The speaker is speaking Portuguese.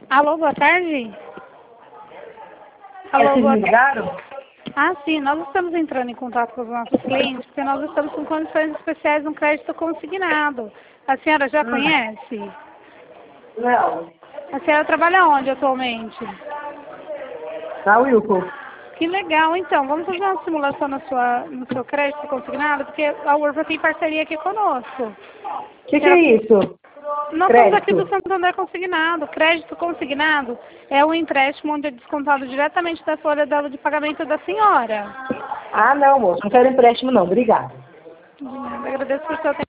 Alô, boa tarde. Alô, Alô, boa tarde. ligaram? Ah, sim, nós estamos entrando em contato com os nossos clientes, porque nós estamos com condições especiais no crédito consignado. A senhora já conhece? Não. A senhora trabalha onde atualmente? Na Wilco. Que legal, então, vamos fazer uma simulação no seu crédito consignado, porque a Urba tem parceria aqui conosco. O que é isso? Nós Crédito. somos aqui do Santander Consignado. Crédito consignado é um empréstimo onde é descontado diretamente da folha de pagamento da senhora. Ah, não, moço. Não quero empréstimo, não. Obrigada. Agradeço por seu tempo.